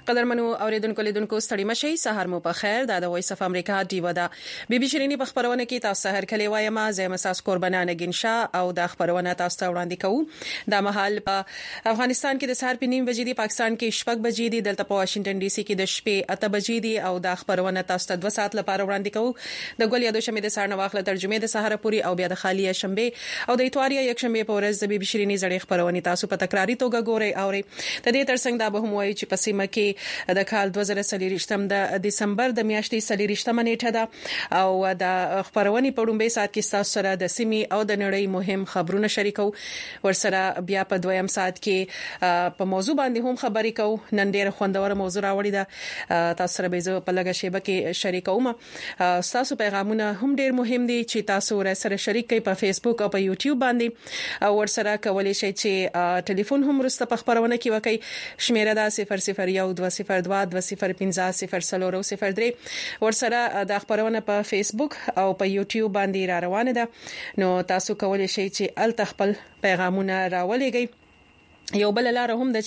قدرمنو اوریدونکو لیدونکو ستړي مشي سحر مو په خیر د وایس اف امریکا ډیو دا بي بي شيريني په خبرونه کې تاسو سحر کلی وایم زه مساس قربانانه ګنشا او د خبرونه تاسو ته وړاندې کوم د محل په افغانستان کې د سحر په 9 بجې دی پاکستان کې شپږ بجې دی دلته په واشنگټن ډي سي کې د شپې 8 بجې دی او د خبرونه تاسو ته 2 ساعت لپاره وړاندې کوم د ګول یادو شمه د سحر نواخله ترجمه د سحر پوری او بیا د خالیه شنبه او د اتواریا یک شنبه په ورځ د بي بي شيريني زړې خبرونه تاسو په تکراری توګه ګورئ او د دې ترڅنګ دا به هم وایي چې په سیمه کې د کال 2023 د دسمبر د میاشتې 23 نیټه ده او د خبرونې په ډومبه سات کې تاسو سره د سیمې او د نړۍ مهم خبرونه شریکو ورسره بیا په دویم سات کې په موضوع باندې هم خبرې کوو نن ډېر خوندور موضوع راوړی ده تاسو سره به زه په لږه شیبه کې شریکوم تاسو پیغامونه هم ډېر مهم دي چې تاسو سره شریک کړئ په فیسبوک او په یوټیوب باندې او ورسره کولای شئ چې ټلیفون هم رسته په خبرونه کې وکړئ شمیره دا 001202205003 ورسره د خبرونه په فیسبوک او په یوټیوب باندې را روانه ده نو تاسو کولای شئ چې ال تخپل پیغامونه راولېږئ یو بل لار هم د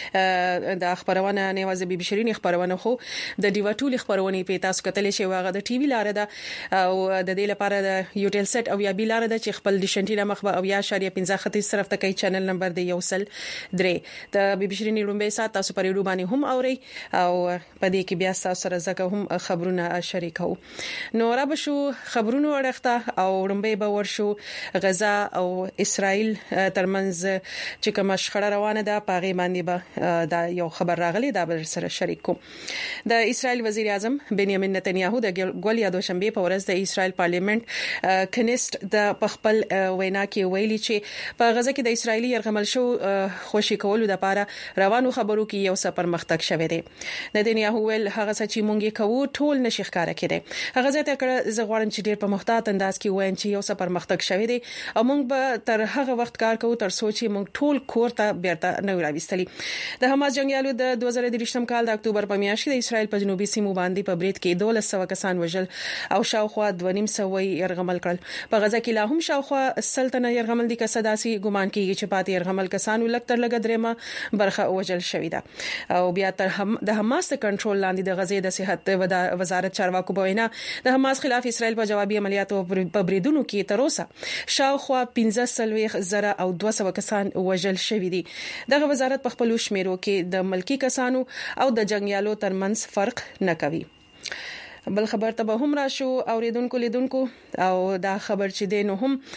چې د خبرونه نیوازه بي بي شيريني خبرونه خو د ډیوټول خبرونه په تاسو کتل شي واغه د ټي وي لار ده او د دې لپاره د یوټل سیټ او یا بي لار ده چې خپل ډیشنټینا مخبه او یا شریه 15 خطي صرف تکي چینل نمبر دی یوسل درې د بي بي شيريني لومبه سات تاسو پر یوډو باندې هم اوري او په دې کې بیا تاسو سره زکه هم خبرونه شریکو نو را به شو خبرونه ورخته او لومبه به ورشو غزا او اسرائیل ترمنځ چې کوم روانه ده پاغي باندې به دا یو خبر راغلی دا بل سره شریک کوم د اسرائیل وزیر اعظم بنیامین نتنیاهو د ګول یادو شنبه په ورځ د اسرائیل پارلیمنت کنيست د خپل وینا کې ویلي چې په غزه کې د اسرایلی يرغمل شو خوشي کولو د لپاره روانو خبرو کې یو څه پرمختګ شوه دی نتنیاهو ول هغه څه چې مونږ کوو ټول نشي ښکارا کړي هغه ځکه کړه زغوړم چې ډیر په محتاط انداز کې وایم چې یو څه پرمختګ شوه دی او مونږ به تر هغه وخت کار کوو تر څو چې مونږ ټول کور ته بیرته نو راوستلی د حماس جنگیالو د 2023 کال د اکتوبر په میاشت کې د اسرائیل په جنوبي سیمو باندې په بریټ کې 1200 کسان وژل او شاوخوا 2.5 يرغمل کړل په غزه کې لا هم شاوخوا سلطنه يرغمل دي کسداسي ګمان کیږي چې پاتې يرغمل کسانو لکتر لګ درېما برخه وژل شوې ده او بیا تر د حماس کنټرول لاندې د غزې د صحت وزارت چارواکو په وینا د حماس خلاف اسرائیل په جوابي عملیاتو په بریدونو کې تر اوسه شاوخوا 15,000 او 200 کسان وژل شوې دي دغه وزارت په خپل شمیرو کې د ملکی کسانو او د جنگیالو ترمنځ فرق نه کوي بل خبر ته به هم راشو اوریدونکو لیدونکو او دا خبر چې دینو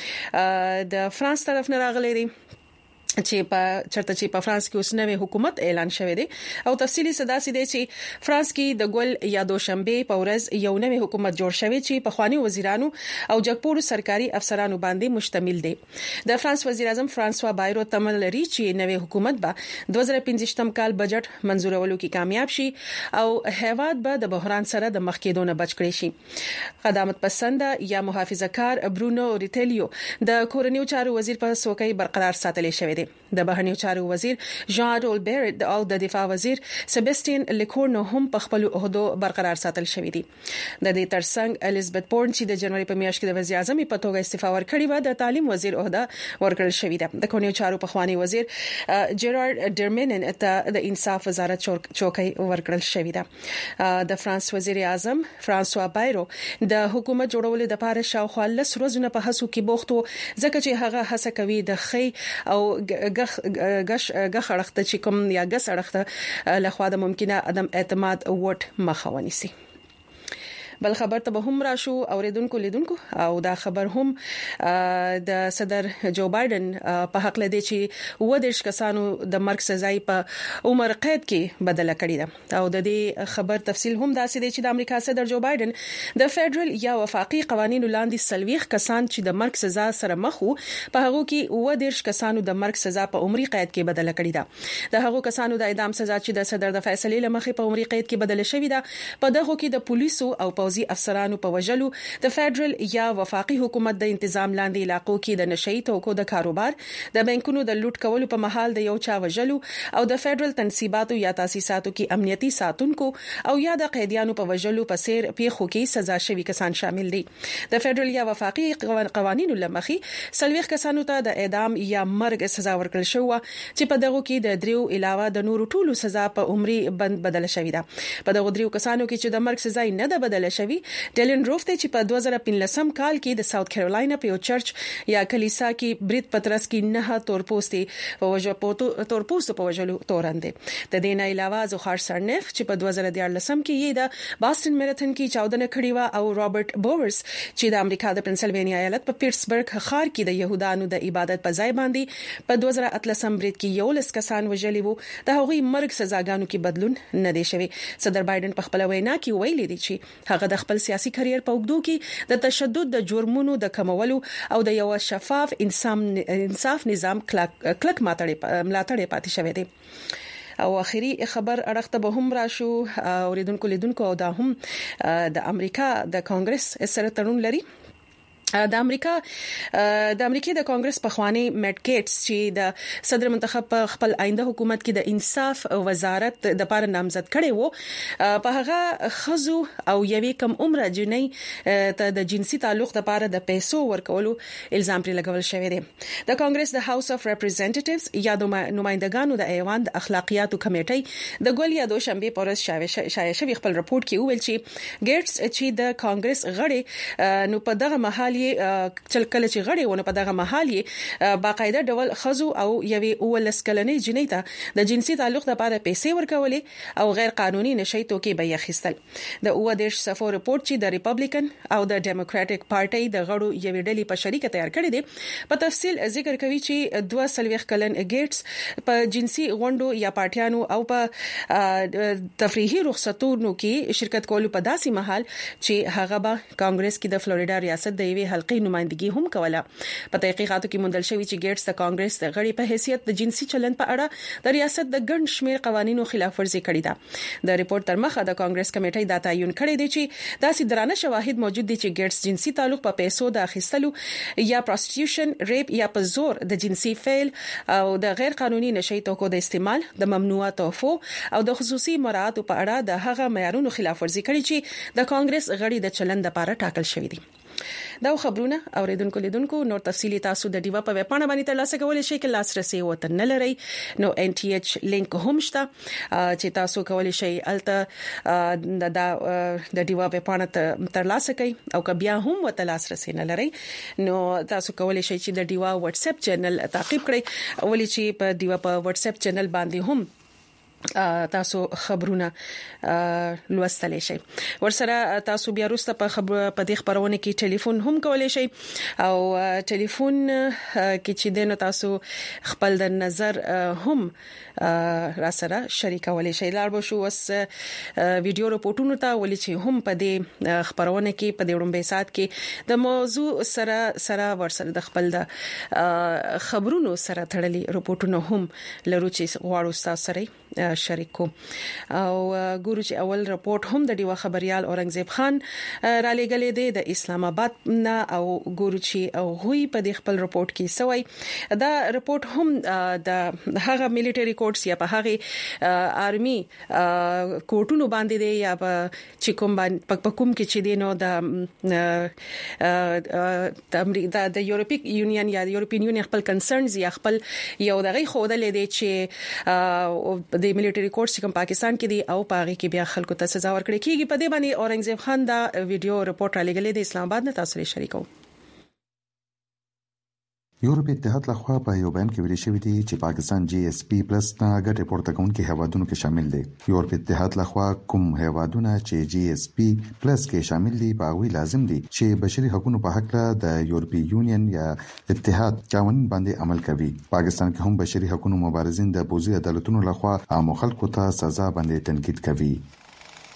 هم د فرانس طرف نه راغلي دي چې په فرانس کې اوس نوې حکومت اعلان شوه دی او تفصیلی صداسي دی چې فرانس کې د ګول یا دوشنبه په ورځ یو نوې حکومت جوړ شوی چې په خواني وزیرانو او جګپور سرکاري افسرانو باندې مشتمل دی د فرانس وزیر اعظم فرانسوا بایرو تمل لري چې نوې حکومت به 2015 کال بجټ منزورولو کې کامیاب شي او هیواد به د بحران سره د مخ کېدو نه بچ کړي شي قدامت پسند یا محافظه کار برونو ریټلیو د کورنیو چارو وزیر په سوکۍ برقرار ساتل شوی د بهرنیو چارو وزیر ژان رول بیرت او د دفاع وزیر سباستین لیکورنو هم په خپل عہدو برقرار ساتل شوی دي د دې ترڅنګ الیزابت بورن چې د جنوري په میاشت کې د وزیر اعظم په توګه استعفا ورکړی و د تعلیم وزیر عہده ورکړل شوی ده د کورنیو چارو په خواني وزیر جيرارد ډرمنن ته د انصاف وزارت چوکۍ ورکړل شوی ده د فرانس وزیر اعظم فرانسوا بایرو د حکومت جوړولو لپاره شاوخوا 10 ورځې په هڅو کې بوخت و ځکه چې هغه هڅه کوي د خې او غخ اړخته چې کوم یا غس اړخته لخوا د ممکنه عدم اعتماد وټ مخه ونیسي بل خبر ته به هم راشو اوریدونکو لیدونکو او دا خبر هم د صدر جو بایدن په حق لدی چې ودیش کسانو د مرګ سزا په عمر قید کې بدله کړې ده او د دې خبر تفصیل هم داسې دی چې د امریکا صدر جو بایدن د فدرال یا وفاقي قوانینو لاندې سلويخ کسان چې د مرګ سزا سره مخ وو په هغه کې ودیش کسانو د مرګ سزا په عمري قید کې بدله کړې ده د هغه کسانو د اعدام سزا چې د صدر د فیصلې لمخې په عمري قید کې بدله شوې ده په دغه کې د پولیسو او پوځي افسرانو په وژلو د فدرال یا وفاقي حکومت د تنظیم لاندې علاقو کې د نشئی توکو د کاروبار د بانکونو د لوټ کولو په محل د یو چا وژلو او د فدرال تنصیباتو یا تاسیساتو کې امنیتي ساتونکو او یا د قیدیانو په وژلو په سیر پیښو کې سزا شوی کسان شامل دي. د فدرال یا وفاقي قوانینو لمخي سلويخ کسانو ته د اعدام یا مرګ سزا ورکړل شو چې په دغه کې د دریو علاوه د نورو ټولو سزا په عمري بند بدل شوې ده. په دغه دریو کسانو کې چې د مرګ سزا نه ده بدل شوې، ډیلن روف ته چې په 2015 کال کې د ساوث کیرولاینا په یو چرچ یا کلیسا کې بریت پترس کې نه تورپوستو په وژلو تورنده. د دې نه علاوه زوخار سرنف چې په 2014 کې یې د باستن میراتھن کې چاودنه کړې و او رابرټ بوورز چې د امریکا د پنسلوانیا ایالت په پیټسبرګ ښار کې د يهودانو د عبادت په ځای باندې په 2013 برید کې یو لس کسان وژلي وو. د هغوی مرګ سزاګانو کې بدلون نه دی شوی. صدر بایدن په خپل وینا کې ویلي دی چې هغه د خپل سیاسي کرییر په اوږدو کې د تشدد د جرمونو د کمولو او د یو شفاف انصاف نظام کلک ملاتړ پاتې شوی دی. او اخیری خبر اړخته به هم راشو اوریدونکو لیدونکو او دا هم د امریکا د کانګرس سره تړون لري. د امریکای د کانګرس په خوانی میټ ګیټس چې د صدر منتخب په خپل آینده حکومت کې د انصاف وزارت د لپاره نامزد کړي وو، په هغه خزو او یوې کم عمره جنۍ ته د جنسي تعلق لپاره د پیسو ورکولو الزام پر لګول شوی دی. د کانګرس د هاوس اف ریپرزنټیټیوز یا د نمائندګانو د ایوان د اخلاقیاتو کمیټې د ګول یا دوشنبه پورز شایع شوی خپل رپورت کې ویل چې ګیټس چې د کانګرس غړي نو په دغه محل چل کله چې غړي ونه په دغه محل یې باقاعده ډول خزو او یوې اولس کلنې جنۍ ته د جنسي تعلق لپاره پیسې ورکولې او غیر قانوني نشئی توکي به یې خستل. د اوادش صفو رپورت چې د ریپبلیکن او د ډیموکراټک پارټي د غړو یوې ډلې په شریکه تیار کړی دی په تفصیل ذکر کوي چې 2 کلن ګیټس په جنسي غونډو یا پارټیانو او په تفریحي رخصتونو کې شرکت کولو په داسې محل چې هغه به کانګرس کې د فلوریډا ریاست د حلقي نمائندګي هم کوله. په تحقیقاتو کې موندل شوی چې ګیټس د کانګرس د غړي په حیثیت د جنسي چلن په اړه د ریاست د ګڼ شمیر قوانینو خلاف ورزي کړې ده. د ریپورت تر مخه د کانګرس کمیټې دا تعین کړی دی چې داسې درانه شواهد موجود دي چې ګیټس جنسي تعلق په پیسو د اخیستلو یا پروستیټیوشن، ریپ یا په زور د جنسي فعل او د غیر قانوني نشئی توکو د استعمال، د ممنوعه تحفو او د خصوصي مراعاتو په اړه د هغه معیارونو خلاف ورزي کړې چې د کانګرس غړي د چلن لپاره ټاکل شوی دي. دا خبرونه اوریدونکو لیدونکو نور تفصيلي تاسو د ډیوا په ویبپاڼه باندې ترلاسه کولای شئ چې لاسرسي وته نه لري نو NTH لینک هم شته چې تاسو کولای شئ الته د ډیوا ویبپاڼه ترلاسه کړئ او که بیا هم وته لاسرسي نه لري نو تاسو کولای شئ چې د ډیوا واتس اپ چینل تعقیب کړئ ولې چې په ډیوا په واتس اپ چینل باندې هم تاسو خبرونه لوستلی شئ. ورسره تاسو بیا وروسته په دې خبرونه کې ټلیفون هم کولای شئ او ټلیفون کې چې دنه تاسو خپل د نظر هم را سره شریکولای شئ. لار به شو وس ویډیو رپورټونو ته ولې چې هم په دې خبرونه کې په دې وړاندې سات کې د موضوع سره ورسره د خپل د خبرونو سره تړلي رپورټونه هم لرو چې غواړو تاسو سره شریکو. او ګورو چې اول رپورت هم د ډیوا خبريال اورنګزیب خان را لګلې دی د اسلام آباد نه او ګورو چې او غوي په د خپل رپورت کې سوی دا رپورت هم د هغه مليټري کورټس یا په هغه آرمي کورټونو باندې دی یا چې کوم کې چې دینو د یورپی یونین یا د یورپین یونین خپل کنسرنز یا خپل یو دغه خوده لیدي چې د مليټري کورټس کوم پاکستان کې دی او پاغي کې بیا خلکو ته سزا ورکړي کیږي. په دې باندې اورنګزیب خان دا ویډیو رپورت را لګلې د اسلام آباد نه تاسو لري شریکو. یورپی اتحاد لخوا په یو بیان کې ویل شوی دی چې پاکستان GSP+ نه ګټه پورته کوونکي هیوادونو کې شامل دي. یورپی اتحاد لخوا کوم هیوادونه چې GSP+ کې شامل دي باغوي لازم دي چې بشري حقوقو په حق د یورپی یونین یا اتحاد قوانین باندې عمل کوي. پاکستان کې هم بشري حقوقو مبارزین د پوزي عدالتونو لخوا عام خلکو ته سزا باندې تنقید کوي.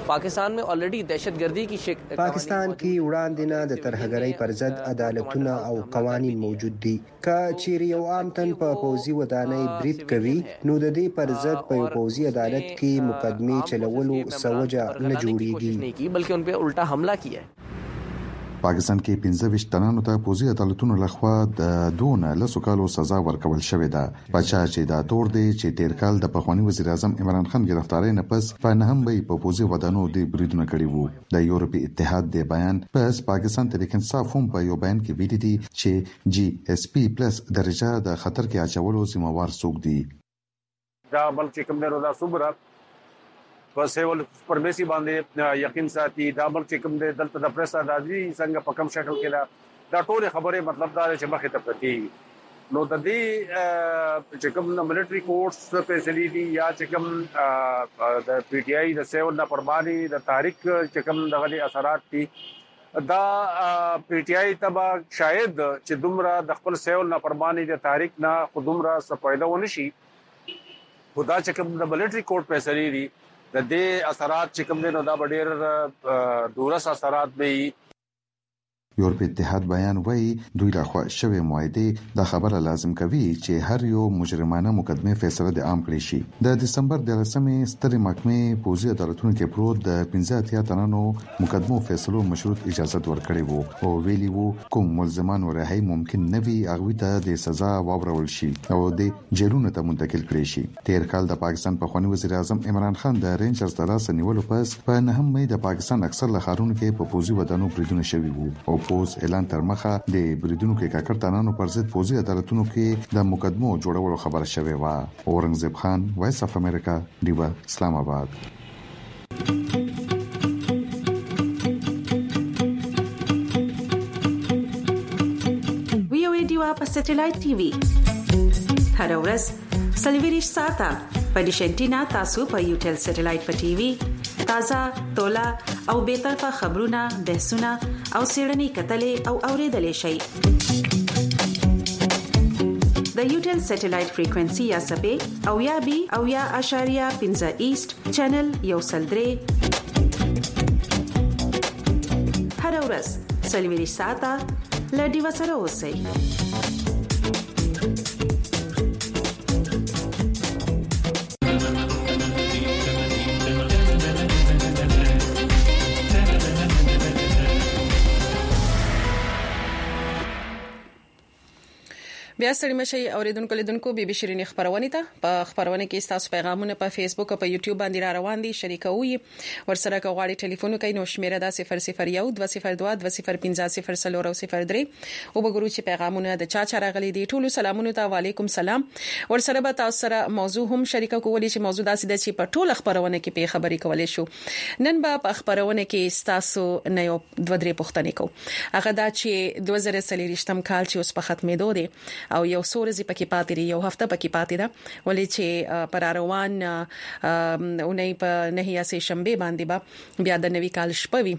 पाकिस्तान में ऑलरेडी दहशतगर्दी की पाकिस्तान کې وړاندې نه د ترهګرۍ پر ضد عدالتونه او قوانين موجود دي. که چیرې یو عام تن په پوځي ودانۍ برید کوي نو د دې پر ضد په یو پوځي عدالت کې مقدمه چلولو سوجه نه جوړیږي بلکې ان په الټا حمله کیه. پاکستان کې 15 تنانو ته پوځي عدالتونو لخوا د دون لسو کالو سزا ورکول شوې ده. بچا چې دا تور دی چې تیر کال د پخوانی وزیر اعظم عمران خان گرفتاری نه پس په نهم به په پوځي ودانو د بریدونه کړی وو. د یورپی اتحاد د بیان پس پاکستان تحریک انصاف هم په یو بیان کې ویلي دي چې GSP+ درجه د خطر کې اچولو ذمہوار څوک دي. دا بلکې کوم نه دا صبره په سیول پرمیسي باندې یقین ساتي. دا بلکې کوم دلته د پریس ازادي څنګه په کوم شکل کې دا ټول خبره مطلب دا چې مخه ته پتی نو د دې چې کوم ملټري کورټس فیسیلیټي یا چې کوم د پی ټی آی د سیول نه پربانی د تاریخ چې کوم دغه اثرات دي دا پی ټی آی تبا شاید چې دومره د خپل سیول نه پربانی د تاریخ نه خودمره سپایده ونشي خدا چې کوم د ملټري کورټ فیسیلیټي د دې اثرات چې کوم دي نو دا ډېر دورس اثرات به یورپی اتحاد بیان وایي دوی لخوا شوی معاهده د خبره لازم کوي چې هر یو مجرمانه مقدمه فیصله د عام کړي شي. د دسمبر د 10مې سترې محکمې پوځي عدالتونو کې پروت د 15 تنانو مقدمو فیصلو مشروط اجازه ورکړې وو او ویلي وو کوم ملزمان ورهي ممکن نه وي هغه ته د سزا واورول شي او د جیلونو ته منتقل کړي شي. تیر کال د پاکستان پخوانی وزیر اعظم عمران خان د رینجرز د لاس نیولو پس په 9 مې د پاکستان اکثر لخرونو کې په پوځي ودانو بریدونه شوي وو او پوز اعلان تر مخه د بریدونو کې کاکړ تنانو پر ضد پوځي عدالتونو کې د مقدمو جوړولو خبره شوې و. اورنګزیب خان، وایس اف امریکا، دیوا، اسلام آباد. وی او دیوا په سټلایټ ټي وي هر ورځ سلویریش ساته په ډیشنټینا تاسو په یوټل سټلایټ په ټي وي تازه تولا او به طرفه خبرونه بحثونه او سیړنی کتلې او اوریدلې شي. د یوټل سټلایټ فریکوئنسي یا سبې او یا بي او یا اشاریه 15 ایست چینل یو سلدري هر ورځ سلویریش ساته لډي وسره اوسئ. بیا ستړي مشي اوریدونکو لیدونکو بي بي شيرين خبرونه ته په خبرونه کې تاسو پیغامونه په فیسبوک او په یوټیوب باندې را روان دي شریکوي ورسره کوغاړي ټلیفون کوي نو شمیره دا 001 202 205 003 او وګورو چې پیغامونه د چا راغلي دي. ټول سلامونه ته وعليكم سلام. ورسره به تاسو سره موضوع هم شریک کولی چې موضوع داسې د چې په ټول خبرونه کې په خبري کولای شو. نن به په خبرونه کې تاسو نه یو دوه درې پوښتنې کو هغه دا چې 2023م کال چې اوس په ختمېدو دي او یو سورزي پکې پاتې دی یو هفته پکې پاتې ده ولې چې پر روان اونۍ په نهیا سه شنبه باندې با بیا د نوي کال شپه وي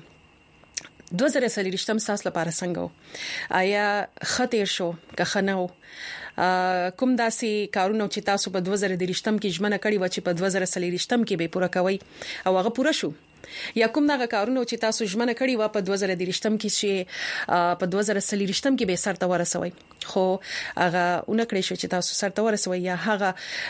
2023م ساس لپاره څنګه آیا خطر شو که خنو کوم داسي کارونه چې تاسو په 2023م کې ژمنه کړی و چې په 2023م کې به پوره کوي او هغه پوره شو یا کوم دغه کارونه چې تاسو ژمنه کړی و په 2023م کې چې په 2023م کې به سرته ورسوي خو هغه اونکړې شو چې تاسو سرته ورسوي یا هغه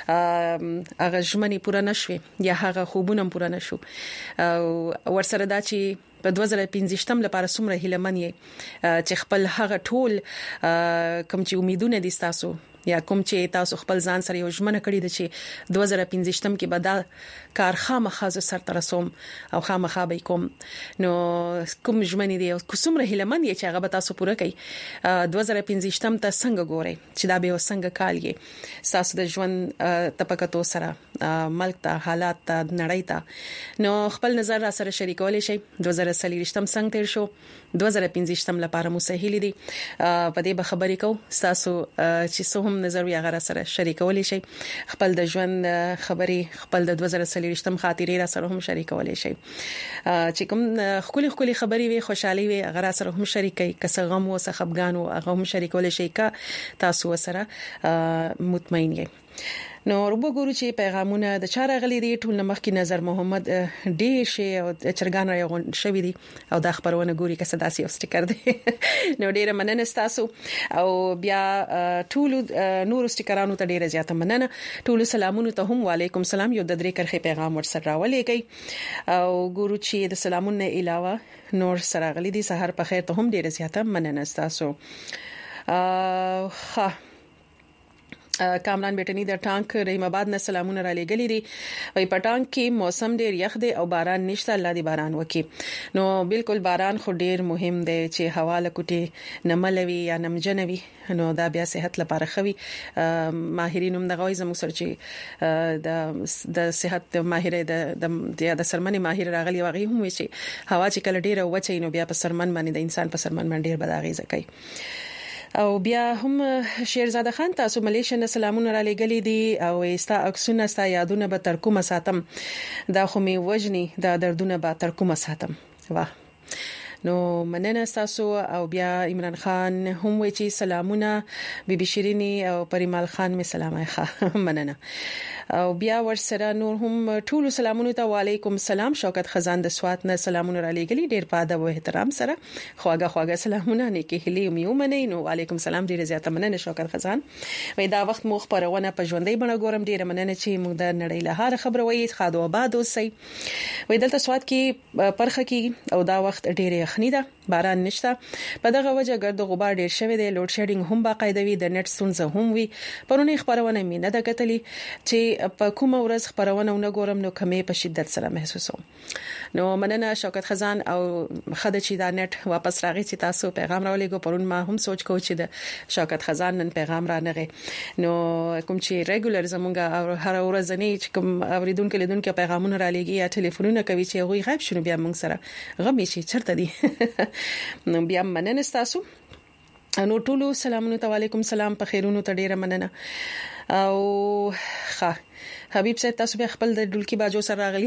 ژمنې پوره نشوي یا هغه خوبونه پوره نشو ورسره دا چې په 2015م لپاره څومره هیلمن یې چې خپل هغه ټول کوم چې امیدونه دي تاسو یا کوم چې تاسو خپل ځان سره یو ژمنه کړی د چې 2015م کې به دا کار خامخا سر ترسوم او خامخا به کوم نو کوم ژمنې دي او کومره هیلمن یې چې هغه به تاسو پوره کړئ 2015م ته څنګه ګورئ چې دا به څنګه کال یې تاسو د ژوند تپکتو سره ملک ته حالات ته نړۍ ته نو خپل نظر را سره شریکول شي 2023م څنګه تیر شو 2015م لپاره مو سهیل دي په دې به خبرې کو تاسو چې څه هم نظر یې غره سره شریکول شي خپل د ژوند خبرې خپل د 2023م خاطرې را سره هم شریکول شي چې کوم خولي خبرې وي خوشحالي وي غره سره هم شریکي کس غم او خفګان او هغه هم شریکول شي کا تاسو سره مطمئن یې نو وګورو چې پیغامونه د چاره غلي دي ټول نمخ کې نظر محمد ډیر شي او چرګان راغون شوی دي او د خبرونه ګوري که صداسي او سټیکر دي نو ډیر مننه تاسو او بیا ټول نور سټیکرانو ته ډیر زیاته مننه ټول سلامونه ته هم وعلیکم السلام یو د درې کرخه پیغام ورسره راولېږي او ګورو چې د سلامونه علاوه نور سره غلي دي سحر په خیر ته هم ډیر زیاته مننه تاسو کامران بیٹنی د ټانک رحیم آباد نه سلامونه را لګلې دي وای پټانک کې موسم ډیر یخ دی او باران نشته الله دې باران وکي نو بالکل باران خو ډیر مهم دی چې هوا لکوټي نملوي یا نمجنوي نو دا بیا صحت لپاره خوي ماهرین هم دغه زموږ سره چې د صحت ماهر د سرمنې ماهر راغلي واغې هم وي چې هوا چې کله ډیره وچه نو بیا په سرمن باندې د انسان په سرمن باندې ډیر بداغي زکای او بیا هم شیرزاده خان تاسو ملیشیا نه سلامونه را لګلې دي او استا اکسونه ستا یادونه به تر کومه ساتم دا خو می وجني دا دردونه به تر کومه ساتم واه نو مننه تاسو او بیا عمران خان هم وی چې سلامونه بیبي شیرینی او پریمال خان می سلامه ښه مننه او بیا ورسره نور هم ټول سلامونه ته وعلیکم السلام شوکت خزان د سوات نه سلامونه را لګلی ډیر په ادب او احترام سره خواږه سلامونه نیکی هلی میومنه نو وعلیکم السلام ډیر زیاته مننه شوکت خزان وای دا وخت مخ پرونه په ژوندۍ بڼه ګورم ډیر مننه چې موږ د نړۍ له هر خبر وای خادو آباد اوسئ وای دلته سوات کې پرخه کې او دا وخت ډیر یخنی ده باران نشته په دغه وجه ګرد غبار ډیر شوی دی لوډ شیډینګ هم باقاعده وي د نت ستونزه هم وي پرونه خبرونه مینه د کتلې چې په کومه ورځ خبرونه ونګورم نو کمې په شدت سره محسوسوم نو مننه شوکت خزان او خدای چې دا نت واپس راغی چې تاسو پیغام راولېګو پرون ما هم سوچ کو چې د شوکت خزان نن پیغام را نغی نو کوم چې ریګولر زمونږه هر ورځ نه چې کوم اوریدونکو لیدونکو پیغامونه را لېږي یا ټلیفونونه کوي چې هغه غیب شونه بیا موږ سره غمې شي چرته دي نو بیا مننه تاسو نو ټولو سلامونه ته وعلیکم السلام په خیرونو ته ډیره مننه او حبیب صاحب تاسو به خپل د ډولکی باجو سره راغلی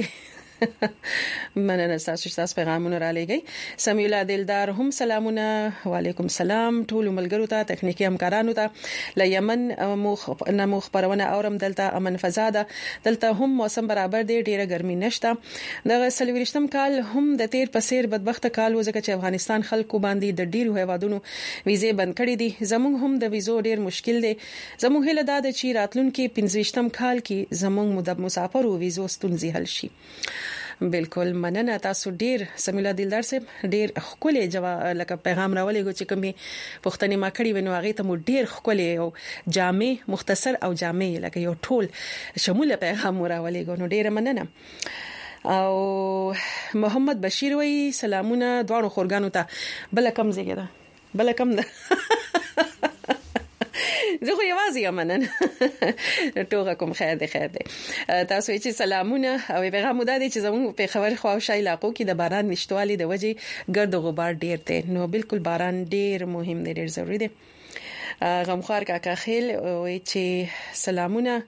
مننه تاسو پیغامونه را لېږئ سمیلا دلدار هم سلامونه وعلیکم السلام ټول ملګرو ته تخنیکی همکارانو ته ل یمن مو خبرونه اورم دلته امن فضا ده دلته هم موسم برابر دی ډیره ګرمي نشته دغه سلويشتم کال هم د تیر پسیر بدبخت کال وزکه چې افغانستان خلکو باندې د ډیرو هیوادونو ویزه بند کړې دي زموږ هم د ویزو ډیر مشکل دی زموږ هله دا د چې راتلونکي 15 کال کې زموږ د مسافرو ویزو ستونزې حل شي بالکل مننه تاسو ډیر سمیلا دلدار صاحب ډیر خولي لکه پیغام راولېګو چې کومي پښتني ما کړی ونو هغه ته مو ډیر خولي او جامع مختصر او جامع لکه یو ټول شموله پیغام راولېګو نو ډیر مننه او محمد بشیر وی سلامونه دوه خورګانو ته بل کم زیګه بل کم ده زه خو یوازې یمنن ټوګه کوم خیر دی تاسو چې سلامونه او پیغام مده دي چې زموږ په خبر خواوشای علاقو کې د باران نشټوالي د وجې ګرد غبار ډیر دی نو بالکل باران ډیر مهم دی ډیر ضروری دی غمخوار کاکا خیل وی چې سلامونه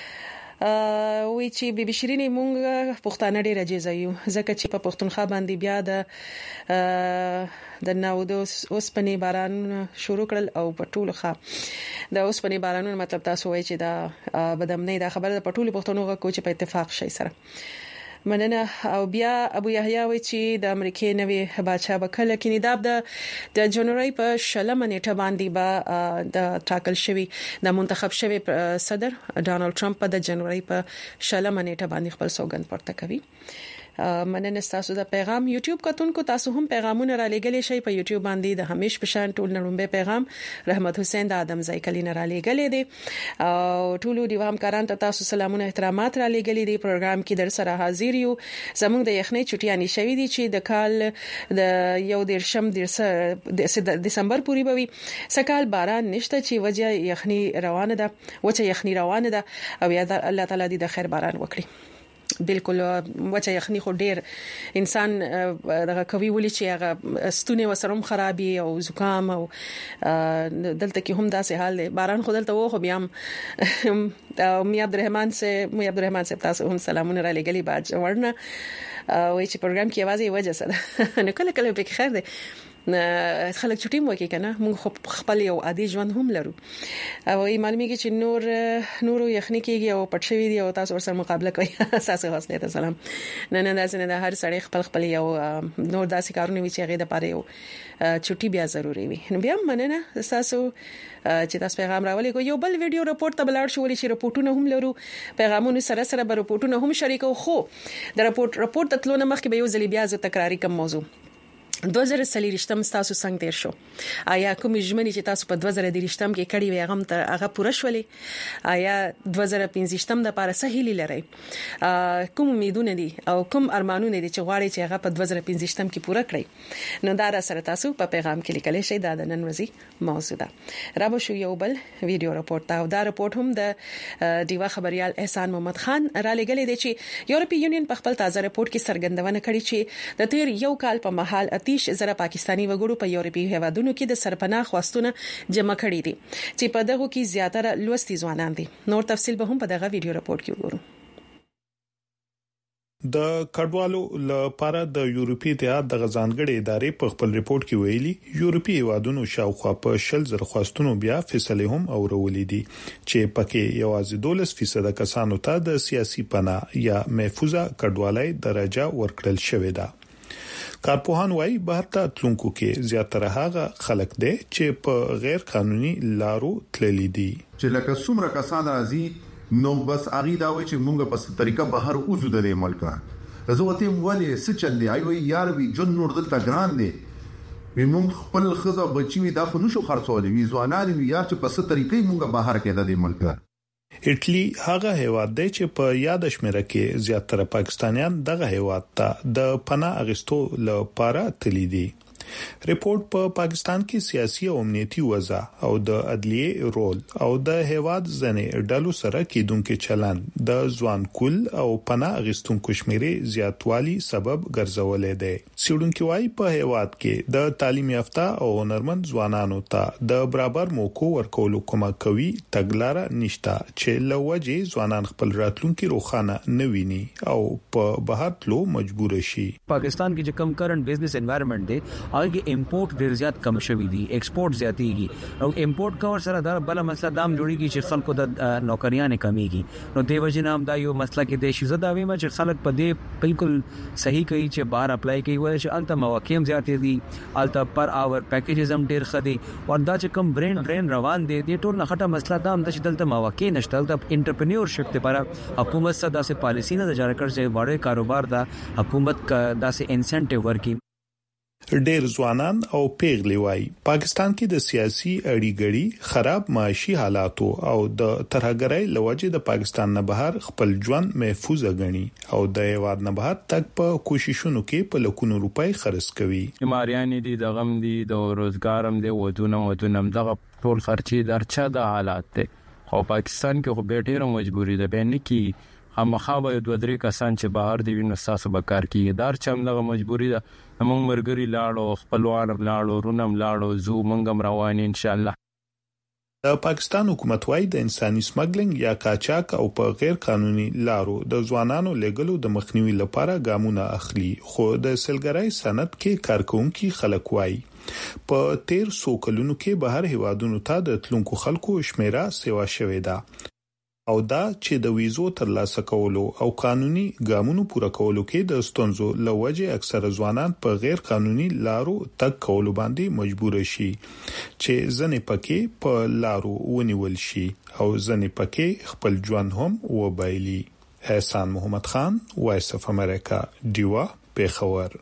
وی چې بیبي شیرینی مونږ پښتانه ډیر عجیزایو ځکه چې په پښتونخوا باندې بیا د ناودو اوسپنی باران شروع کړل او په ټولو ښه د اوسپنی بارانونو مطلب تاسو وایي چې دا بدمنۍ دا خبره په ټولو پښتنو کو چې په اتفاق شي سره مننه او بیا ابو یحیی وی چې د امریکای نوې بادشاہ بکله کې د جنوري په 16 نیټه باندې با د ټاکل شوی د منتخب شوی صدر ډانلډ ټرمپ په د جنوري په 16 نیټه باندې خپل سوګند پورته کوي مننه تاسو د پیغام یوټیوب کتونکو تاسو هم پیغامونه را لګلې شي په یوټیوب باندې د همیش پشان ټول نړمبه پیغام رحمت حسین د ادم زایکلی نه را لګلې دي او ټول دیوام کاران ته تاسو سلامونه احترامات را لګلې دي پروګرام کې در سره حاضر یو زموږ د یخنۍ چټیانی شوې دي چې د کال د یو دیرشم د دسمبر پورې بوي سکهال باران نشته چې وجه یخنۍ روانه ده وچه یخنۍ روانه ده او یا الله تعالی دې د خیر باران وکړي بالکل وچه یخنی خو ډیر انسان دغه کوي ولې چې هغه ستونه وسرم خرابي او زکام او دلته کې هم داسې حال دی باران خو دلته وو خو بیا می عبدالرحمن سے تاسو هم سلامونه را لګلی باج ورنه وای چې پروګرام کې आवाज یې وجه سره نو کله په خیر دی خلک چټي مو کې کنه موږ خپل یو عادي ژوند هم لرو او معلومیږي چې نور یخني کېږي او پټ شوی دی او تاسو سره مقابله کوي اساسه حوصله ته سلام نه داسې نه هر سړی خپل یو نور داسې کارونه وی چې هغه د پاره یو چټي بیا ضروری وي نو بیا مننه تاسو چې تاسو پیغام راولې کو یو بل ویډیو رپورت ته بلار شو چې رپورټونه هم لرو پیغامونه سره به رپورټونه هم شریکو خو د رپورت تلونه مخکې به یو ځل بیا ز تکراری کوم موضوع 2023 تاسو څنګه تیر شو آیا کوم ژمنې چې تاسو په 2023 کې کړی وي هغه پوره شولې آیا 2025 د لپاره صحیح لري کوم امیدونه دي او کوم ارمانونه دي چې غواړي چې هغه په 2025 کې پوره کړئ نو دا سره تاسو په پیغام کې لیکل شي دا د نن ورځې موضوع ده را به شو یو بل ویډیو رپورت او دا رپورت هم د دیوا خبريال احسان محمد خان را لګلې دي چې یورپی یونین په خپل تازه رپورت کې څرګندونه کړې چې د تیر یو کال په مهال 30 زره پاکستانی وګړو په یورپی هیوادونو کې د سرپناه خواستونه جمع کړي دي چې په دغه کې زیاتره لوستي ځوانان دي نور تفصیل به هم په دغه ویډیو رپورت کې وګورو د کډوالو لپاره د یورپی اتحاد د غزانګړې ادارې په خپل ریپورت کې ویلي یورپی هیوادونو شاوخوا په 10,000 خواستونو بیا فیصله هم اورولې دي چې پکې یوازې 12% کسانو ته د سیاسي پناه یا محفوظه کډوالۍ درجه ورکړل شوې ده کارپوهان وايي بهر ته تلونکو کې زیاتره هغه خلک دي چې په غیر قانوني لارو تللي دي چې لکه څومره کسان راځي نو بس اغي دا وایي چې موږ په طریقه بهر اوزو د ملک زه وته ولې څه چل دی ایو یار وی جن نور دلته ګران دي موږ خپل خزه بچی وي دا خو نشو خرڅولې وی ځوانان وی یا چې په څه طریقې موږ بهر کې د ملک ایټلی هغه هیواد دی چې په یاد شمیره کې زیاتره پاکستانیان دغه هیواد ته د پناه اغستو لپاره تللي دي ریپورت په پاکستان کې سیاسي او امنیتي وضع او د عدلیه رول او د هیواد ځنې ډلو سره کېدونکو چلن د ځوان کول او پناه اغستونکو شمیرې زیاتوالي سبب ګرځولې ده سیډونکو وايي په هیواد کې د تعلیم یافته او هنرمند ځوانانو ته د برابر موقع ورکولو کومه کوي تګلارې نشته چې لوجه ځوانان خپل راتلونکي روخانه نه ویني او په بهر تلو مجبور شي پاکستان کې چې کم کرنٹ بزنس انوایرنمنت دی هغه امپورټ ډیر زیات کم شوی دی ایکسپورټ زیاتېږي او امپورټ کور سره دا بل مسله دام جوړیږي چې خلکو د نوکریان کمیږي نو دیو جنام دا یو مسله کې د شي زدا ویمه چې خلک په دې بالکل صحیح کوي چې بهر اپلای کوي ول چې الته مواقع هم زیاتې دي الته پر اور پیکیجز هم ډیر خدي او دا چې کم برین روان دي د ټول نه خټه مسله دا هم د دلته مواقع نشته د انټرپرینیورشپ لپاره حکومت سره داسې پالیسی نه جوړ کړي چې وړه کاروبار دا حکومت کا داسې انسنټیو ورکړي ډېر ځوانان او پیغلي وای پاکستان کې د سیاسي اړیګړي خراب معاشي حالاتو او د ترهګرۍ لوجه د پاکستان نه بهر خپل ژوند محفوظ غني او د هیواد نه بهر تک په کوششونو کې په لکونو روپۍ خرڅ کوي بیماریان دي د غم دي د روزګارم دي ودونه دغه ټول خرچي درچا د حالات دي او پاکستان کې خو به ډېر مجبوری ده بین کې همخابه دوه درې کسان چې بهر دی ویني ساسو بکار کیږي دار چم دغه مجبوری ده موږ مرګري لاړو خپلوان لاړو رونم لاړو زو منګم روان ان شاء الله د پاکستان حکومت وايي د انساني سمګلینګ یا قاچاق او په غیر قانوني لارو د ځوانانو لګلو د مخنیوي لپاره ګامونه اخلي خو د سلګرای سند کې کارکونکو خلک وايي په تیر سو کلونو کې بهر هیوادونو ته د تلونکو خلکو شمیره سیوا شوې ده او دا چې د ویزو ترلاسه کولو او قانوني ګامونو پوره کولو کې د ستونزو لوجه اکثره ځوانان په غیر قانوني لارو تک کولو باندې مجبور شي چې ځنې پکې په لارو ونیول شي او ځنې پکې خپل ژوند هم وبایلي احسان محمد خان وایس اف امریکا دیوا پیښور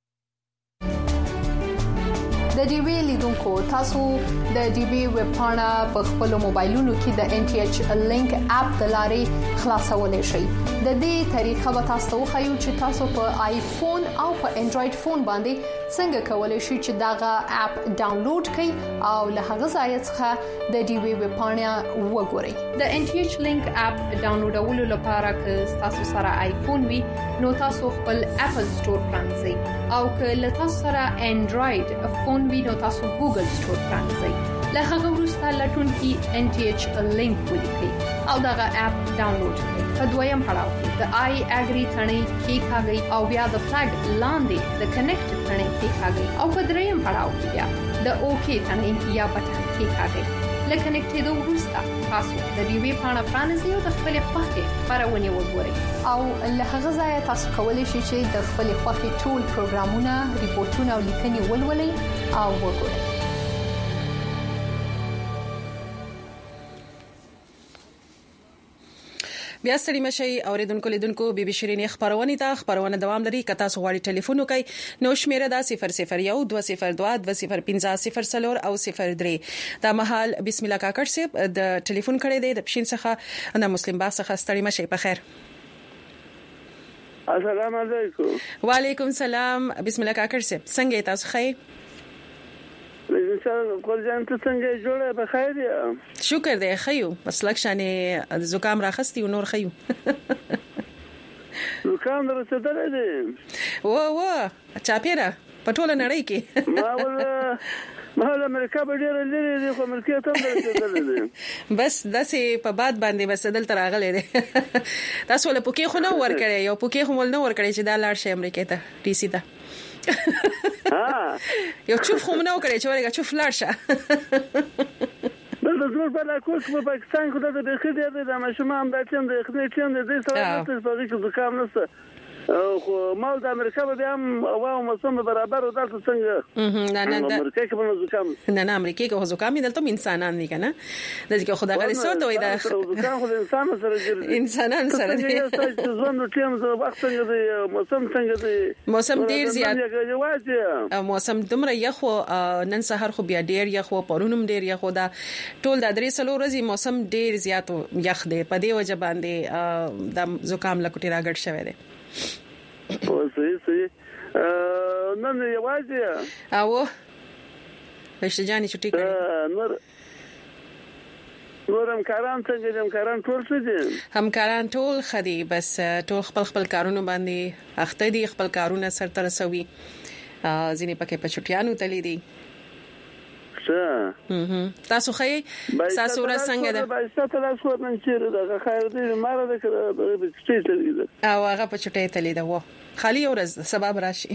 د ډي وی لیدونکو تاسو د ډي وی ویب پاڼه په خپل موبایلونو کې د ان ټي ایچ لینک اپ د لارې خلاصولای شئ د دې طریقه به تاسو خو چې تاسو په آیفون او په انډراید فون باندې څنګه کولای شئ چې داغه اپ ډاونلوډ کړئ او له هغه ځای څخه د ډي وی ویب پاڼه وګورئ د ان ټي ایچ لینک اپ ډاونلوډولو لپاره که تاسو سره آیفون وي نو تاسو خپل اپل سٹور پرانځئ او که له تاسو سره انډراید فون وینو تاسو ګوګل سٹور پرانځئ له هغه وروسته لټون کې NTH لینک ولیکئ او دغه اپ ډاونلوډ کړئ. په دویم پړاو کې د آی اګری ثنې کلیکاږئ او بیا د فلګ لاندې د کنیکټ ثنې کلیکاږئ او په دریم پړاو کې بیا د اوکی ثنې یا بټن کلیکاږئ. لکه کنیکټېدو وروسته تاسو د ډیوی پاڼه پرانیزئ او د خپل خوښې خبرونه وګورئ او له هغه ځایه تاسو کولی شئ چې د خپل خوښې ټول پروګرامونه، ریپورتونه او لیکنې ولولئ او وګورئ. بیا ستړي مشي اوریدونکو لیدونکو بي بي شيرين خبرونه ته خبرونه دوام لري. کته سو غواړي ټلیفون وکي نو شمیره دا 0012022050 او 03 دا مهال بسم الله کاکړ سیب د ټلیفون کړي دی د پښین څخه انا مسلم با څخه ستړي مشي په خیر. السلام علیکم. وعلیکم السلام. بسم الله کاکړ سیب څنګه تاسو خیر؟ ګلجان ته څنګه جوړه په خیر یا شکر دی خیو بس لکشانه زکام راخستی او نور خیو زکام درسدل دی و چاپیرا پټول نړۍ کې ما ول امریکا به ډیر لري دی خو امریکا ته درسدل دی بس داسې په باد باندې بس دل تراغله دی تاسو له پوکې خو نو ور کړی یو پوکې خو مول نو ور کړی چې دا لاړ شي امریکا ته ټي سي ته یو چوف خو منو کړی چې ورګه چوف لاړشه بل زور په لاکوس په پاکستان کې د بخیر دی د مشمام د چم د خدای چم د دې سره د تاسو په ځکام نشته خو مال د امریکا به هم او موسم برابر او دلته څنګه نه امریکا کې په زکام نه امریکا کې زکام دلته انسانان دي کنه د دې خدای غری سره دوی دا زکام خو انسان سره ګرځي انسانان سره دي ځوان نو ټیم زه وخت څنګه دی موسم څنګه دی موسم ډیر زیات موسم دومره یخ نن سحر خو بیا ډیر یخ پرونم ډیر یخ دا ټول د درې سلو ورځې موسم ډیر زیات یخ دی په دې وجه باندې د زکام لکټی راګړ شوی دی او صحیح نن یوازې او پښتجاني چټي کړی نور همکاران څنګه دي؟ همکاران ټول څه دي؟ همکاران ټول خدي بس ټول خپل کارونه باندې اخته دي خپل کارونه سره رسوي ځینې پکې په چټیانو تللی دي تاسو خی تاسو را څنګه ده تاسو لا څو نن چیرې ده خیر دې ماره ده کړه چې تللی ده او هغه په چټي تللی ده و خالي ورځ سبب راشي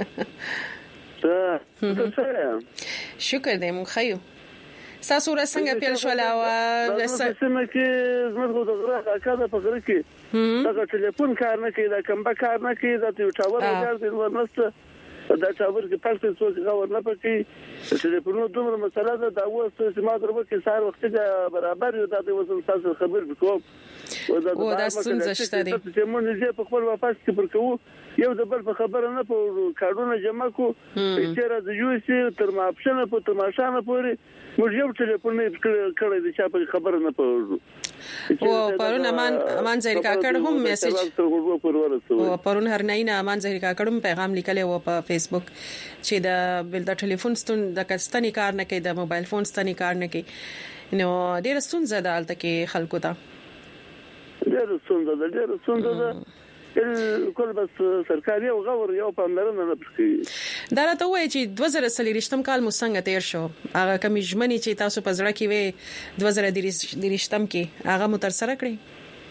شکر دې مون خیو تاسو را څنګه پیل شو لا و سمه کې زموږ د غره کاده په غره کې دا ټلیفون کار نه کوي دا کمبه کار نه کوي دا یو ټاور راځي ورنسته دا ټاور کې پاتې څو غوړ نه پکې ټلیفون دومره مسله ده دا اوس چې ما درو کې سار وخت برابر یو دا د وسم تاسو خبر وکوم او دا ستونزه شته دي چې مونږ یې په خپل واپس کې پر کوو یو د بل په خبره نه په کارونه جمع کو چې را د یو سي تر ما اپشن په تماشا نه پوري موږ یو ټلیفون کړی د چا په خبره نه پوهو او پرون امان ظاهر کاکړ هم میسج او پرون هرناینه امان ظاهر کاکړ هم پیغام لیکلی و په فیسبوک چې د ټلیفون ستون د کستنی کار نه کوي د موبایل فون ستنی کار نه کوي نو ډیر ستونزه ده الته کې خلکو ته ډیر ستونزه ده کول بس سرکاري او غور یو پاملرنه نه پکې دا راته وایي چې 2023م کال مو څنګه تیر شو هغه کمی ژمنې چې تاسو په ځړه کې وې 2023م کې هغه مو تر سره کړی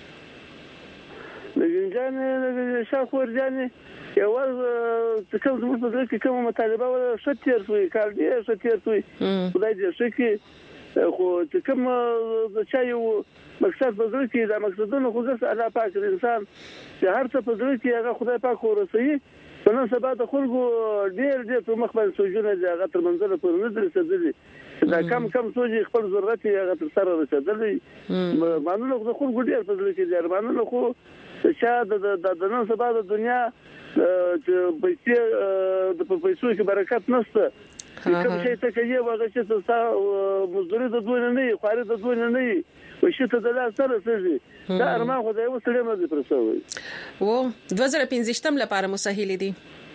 لګنجانې شاخور جانې یو څه کوم په ځړه کې کوم مطالبه ولا شتیر سوی کار دی شتیر سوی خدای دې شکه خو چې کوم د چا یو مقصد په ځړه کې دا مقصدونه خو ځکه الله پاک انسان چې هر څه په ځړه کې هغه خدای پاک ورسوي په نن سبا د خلکو ډېر په مخ باندې سوجونه دي هغه تر منځله پر نه رسیدلي دا کم سوجي خپل ضرورت یې هغه تر سره رسیدلي مانو خو خلکو ډېر په ځړه کې دي مانو خو چې د نن سبا د دنیا چې پیسې د پیسو کې برکت نشته کوم شي ته کوي هغه چې تاسو مزدوري د دوی نه نه خاري د دوی نه نه وشته د لا سره سږي دا ارمان خو دا یو څه نه دي پرسوي و 2015م لپاره مسهل دي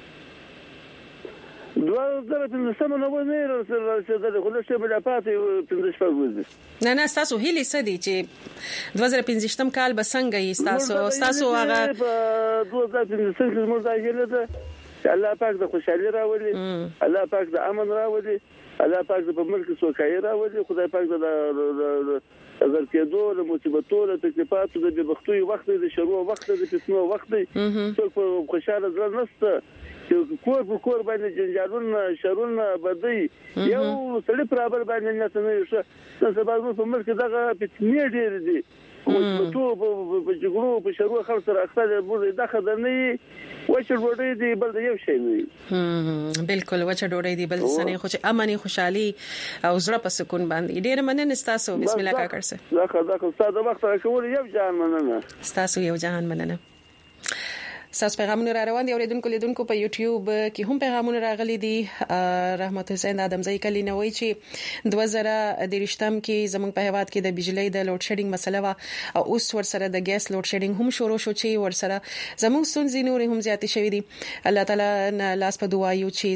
2015م نو نه راځي خو له څه بل پاتې 15 فروزي نه تاسو هلي سدي چې 2015م کال به څنګه یې تاسو هغه 2015 کې موږ دا هیله ده چې الله پاک د خوشحالي راولي، الله پاک د امن راولي، الله پاک د ملک سوکایي راولي، خدای پاک د اگر کېدو د مصیبتو د تکلیفاتو د بختوي وخت د شروع وخت د فتنو وخت څوک خوشاله ځل نشته چې کور باندې جنجالونه شرونه بدی یو سړي برابر باندې نه شي سبا په ملک دغه فتنې ډېر دي مصیبتو په جګړو په شروع خلک سره اکثر بوزي د خدمت وچ ډوډۍ دی بل یو شی نه بالکل وچ ډوډۍ دی بل سنې خو چې امني خوشحالي او زړه په سکون باندې ډېر مننه ستاسو بسم الله کاکړ سره دا ستاسو وخت راکول یو جان مننه ستاسو یو جهان مننه ساس پیغامونه را روان دي اوریدونکو لیدونکو په یوټیوب کې هم پیغامونه راغلي دي رحمت حسین ادمزئی کلی نه وایي چې 2023 کې زموږ په هواد کې د بجلی د لوډ شیډینګ مسله وا او اوس ورسره د ګیس لوډ شیډینګ هم شروع شو چې ورسره زموږ ستونزې نور هم زیاتې شوې دي الله تعالی لاس په دعا یو چې